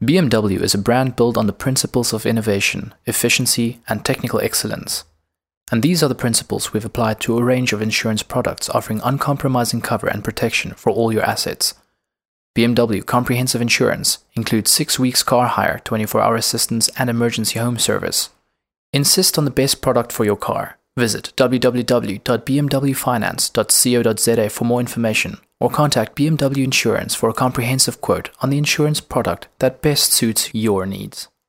BMW is a brand built on the principles of innovation, efficiency, and technical excellence. And these are the principles we've applied to a range of insurance products offering uncompromising cover and protection for all your assets. BMW Comprehensive Insurance includes 6 weeks car hire, 24-hour assistance, and emergency home service. Insist on the best product for your car. Visit www.bmwfinance.co.za for more information, or contact BMW Insurance for a comprehensive quote on the insurance product that best suits your needs.